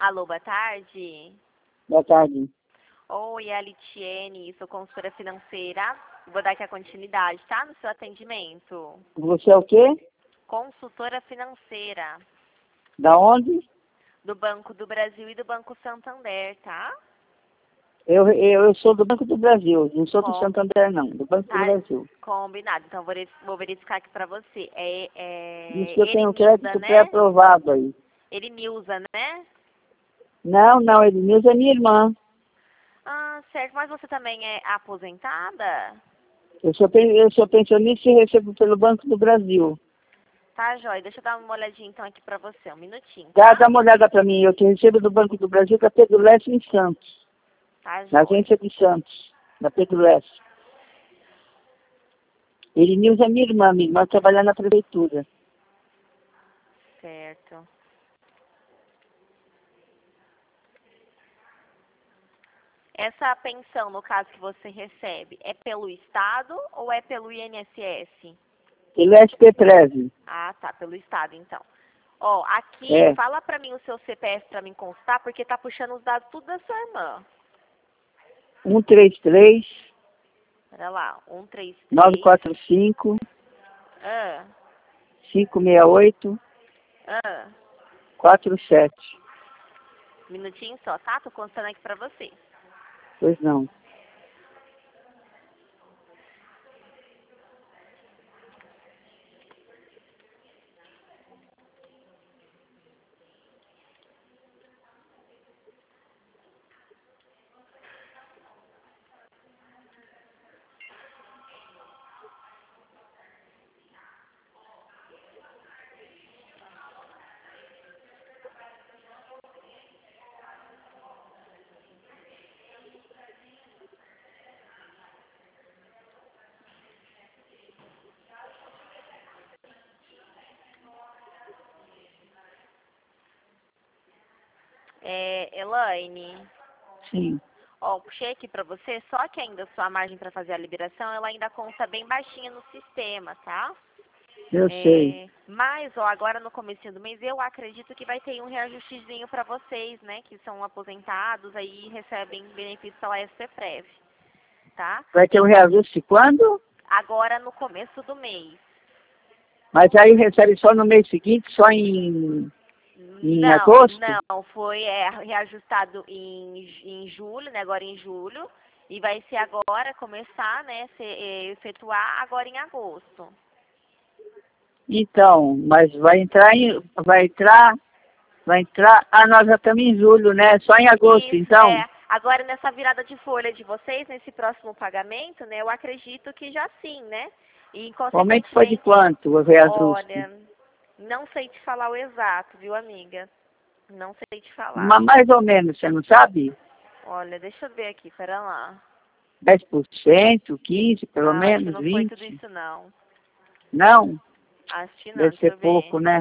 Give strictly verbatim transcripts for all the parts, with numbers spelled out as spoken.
Alô, boa tarde. Boa tarde. Oi, é a Litiene, sou consultora financeira. Vou dar aqui a continuidade, tá? No seu atendimento. Você é o quê? Consultora financeira. Da onde? Do Banco do Brasil e do Banco Santander, tá? Eu, eu, eu sou do Banco do Brasil, não sou do Com... Santander, não, do Banco Tá do Brasil. combinado. Então, vou, vou verificar aqui pra você. É, é... Diz que eu tenho um Erenilza, crédito né? pré-aprovado aí. Erenilza, né? Não, não, Ednilza é minha irmã. Ah, certo. Mas você também é aposentada? Eu sou, pen- eu sou pensionista e recebo pelo Banco do Brasil. Tá, joia. Deixa eu dar uma olhadinha então aqui pra você. Um minutinho, Dá, tá? dá uma olhada para mim, eu te recebo do Banco do Brasil da Pedro Leste em Santos, Tá, na joia. agência de Santos, da Pedro Leste. Ednilza é minha irmã, minha irmã trabalha na prefeitura. Certo. Essa pensão, no caso que você recebe, é pelo Estado ou é pelo I N S S? Ele é S P Prev. Ah, tá, pelo Estado, então. Ó, aqui, É. fala pra mim o seu C P F pra mim constar, porque tá puxando os dados tudo da sua irmã. um três três, Olha lá, um, três, nove três. quatro cinco, Ah, cinco seis oito, ah. quatro sete. Minutinho só, tá? Tô constando aqui pra você. Pois não. É, Elaine, Sim, ó, puxei aqui pra você, só que ainda a sua margem pra fazer a liberação, ela ainda conta bem baixinha no sistema, tá? eu sei. É, mas, ó, agora no comecinho do mês, eu acredito que vai ter um reajustezinho para vocês, né, que são aposentados aí e recebem benefício pela S P Prev, tá? Vai ter um reajuste quando? Agora no começo do mês. Mas aí recebe só no mês seguinte, só em, em Não, agosto? não, foi é, reajustado em, em julho, né, agora em julho, e vai ser agora, começar, né, ser, é, efetuar agora em agosto. Então, mas vai entrar em, vai entrar, vai entrar, ah, nós já estamos em julho, né? Só em agosto, Isso, então? é. Agora nessa virada de folha de vocês, nesse próximo pagamento, né, eu acredito que já sim, né? E O aumento foi de consequentemente, quanto, o reajuste? olha, não sei te falar o exato, viu, amiga? Não sei te falar. Mas mais ou menos, você não sabe? Olha, deixa eu ver aqui, pera lá. dez por cento, quinze por cento, pelo Não, acho que menos, não foi tudo vinte por cento? isso não. Não? Acho que não, Deve deixa ser eu ver. pouco, né?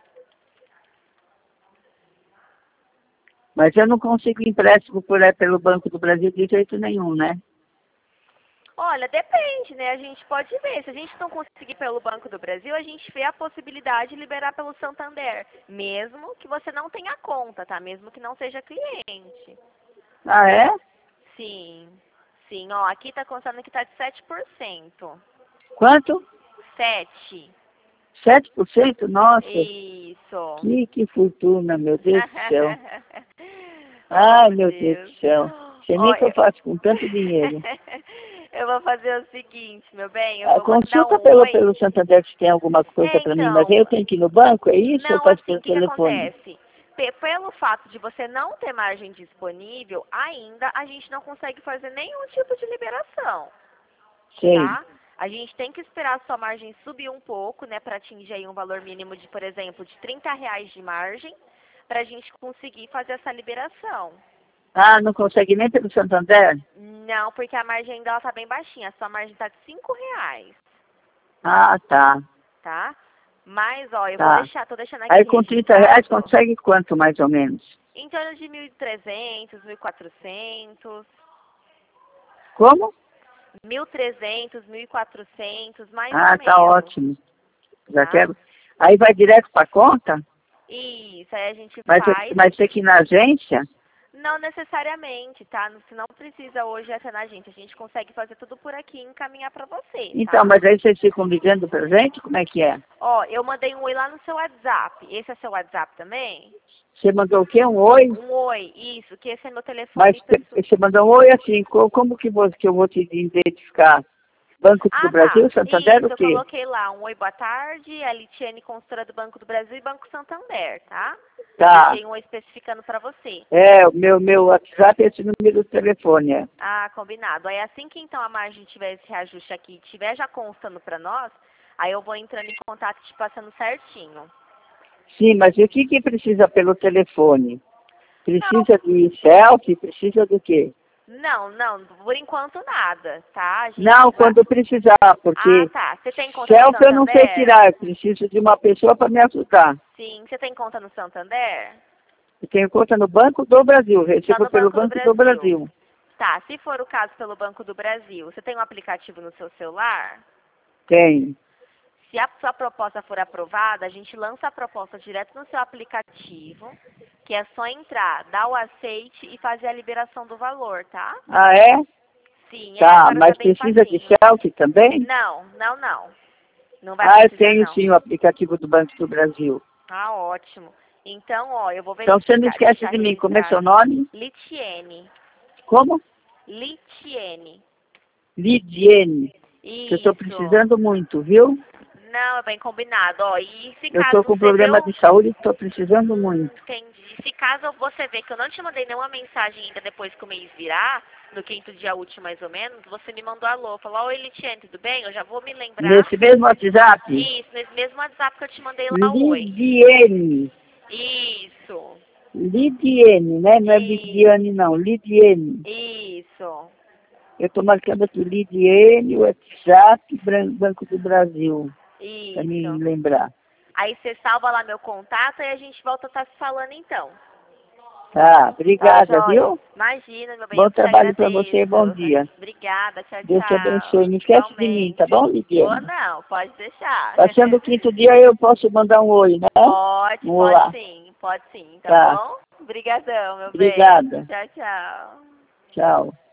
Mas eu não consigo empréstimo por aí pelo Banco do Brasil de jeito nenhum, né? Olha, depende, né? A gente pode ver. Se a gente não conseguir pelo Banco do Brasil, a gente vê a possibilidade de liberar pelo Santander. Mesmo que você não tenha conta, tá? Mesmo que não seja cliente. Ah, é? Sim. Sim, ó, aqui tá constando que tá de sete por cento. Quanto? sete. sete por cento? Nossa, Isso. que, que fortuna, meu Deus do céu. Ai, Oh, meu Deus Deus. do céu. Sei Ó, nem o que eu eu... faço com tanto dinheiro. eu vou fazer o seguinte, meu bem, eu Ah, vou mandar consulta um pelo, oi. pelo Santander se tem alguma coisa É, para mim, mas aí então, eu tenho que ir no banco, é isso? Ou eu não, faço assim, o pelo que que telefone? acontece? Pe- Pelo fato de você não ter margem disponível, ainda a gente não consegue fazer nenhum tipo de liberação, Sei. tá? A gente tem que esperar a sua margem subir um pouco, né, para atingir aí um valor mínimo de, por exemplo, de trinta reais de margem, para a gente conseguir fazer essa liberação. Ah, não consegue nem pelo Santander? Não, porque a margem ainda ela tá bem baixinha, a sua margem tá de cinco reais, Ah, tá, tá? Mas, ó, eu vou tá. deixar, tô deixando aqui Aí com trinta reais registrado consegue quanto mais ou menos? em torno de mil e trezentos, mil e quatrocentos, Como? mil e trezentos, mil e quatrocentos, mais ou Ah, tá menos, ótimo. Já tá? quero. Aí vai direto para conta? Isso, aí a gente Mas, faz. mas tem que ir na agência? Não necessariamente, tá? Se não precisa hoje essa na gente, a gente consegue fazer tudo por aqui e encaminhar pra você, Então, tá? mas aí vocês ficam ligando pra gente? Como é que é? Ó, eu mandei um oi lá no seu WhatsApp. Esse é seu WhatsApp também? Você mandou o quê? Um oi? Um oi, isso, que esse é meu telefone Mas pessoal. você mandou um oi assim, co- como que, você, que eu vou te identificar? Banco do Ah, tá. Brasil, Santander, Isso, o eu quê? coloquei lá um oi, boa tarde, a Litiane, consultora do Banco do Brasil e Banco Santander, tá? Eu Tá. deixei um oi especificando pra você. É, o meu, meu WhatsApp é esse número do telefone, é. Ah, combinado. Aí assim que então a margem tiver esse reajuste aqui, tiver já constando pra nós, aí eu vou entrando em contato e te passando certinho. Sim, mas e o que que precisa pelo telefone? Não, Precisa de selfie? Precisa do quê? não, não, por enquanto nada, tá? A gente Não, vai... quando precisar, Ah, porque tá. Você tem conta no selfie eu não sei Santander? tirar, eu preciso de uma pessoa para me ajudar. Sim. Você tem conta no Santander? Eu tenho conta no Banco do Brasil, Só recebo no pelo Banco do Banco do Brasil. Brasil. Tá, se for o caso pelo Banco do Brasil, você tem um aplicativo no seu celular? Tenho. Se a sua proposta for aprovada, a gente lança a proposta direto no seu aplicativo, que é só entrar, dar o aceite e fazer a liberação do valor, tá? Ah, é? Sim, é, Tá, agora tá mas bem precisa de facinho. selfie também? Não, não, não. Não vai Ah, eu precisar, tenho não. sim o aplicativo do Banco do Brasil. Ah, ótimo. Então, ó, eu vou Então você não verificar, esquece deixar de mim, como é seu registrado. nome? Litiene. Como? Litiene. Lidiene, que eu estou Isso. precisando muito, viu? Não, é bem combinado. Ó, e se Eu estou caso com você vê problema o... de saúde e estou precisando muito. Entendi. Se caso você vê que eu não te mandei nenhuma mensagem ainda depois que o mês virar, no quinto dia útil mais ou menos, você me mandou alô. Falou, oi Litiane, tudo bem? Eu já vou me lembrar. Nesse mesmo WhatsApp? Isso, nesse mesmo WhatsApp que eu te mandei lá o oi. Lidiene. Isso. Lidiene, né? Não é E... Lidiane, não. Lidiene. Isso. Eu estou marcando aqui Lidiene, WhatsApp, Bran- Banco do Brasil, para me Isso. lembrar. Aí você salva lá meu contato e a gente volta a estar se falando então. Tá, Tá, obrigada, joia? viu? Imagina, meu bem, Bom eu que te trabalho para você e bom agradeço. dia. Obrigada, tchau, Deus te tchau. abençoe. Não esquece de mim, tá Igualmente. bom, Vou Lidiane? não, pode deixar. Passando o quinto dia eu posso mandar um oi, né? Pode, Um pode olá. sim, pode sim, tá Tá, bom? Obrigadão, meu bem. obrigada. Tchau, tchau. Tchau.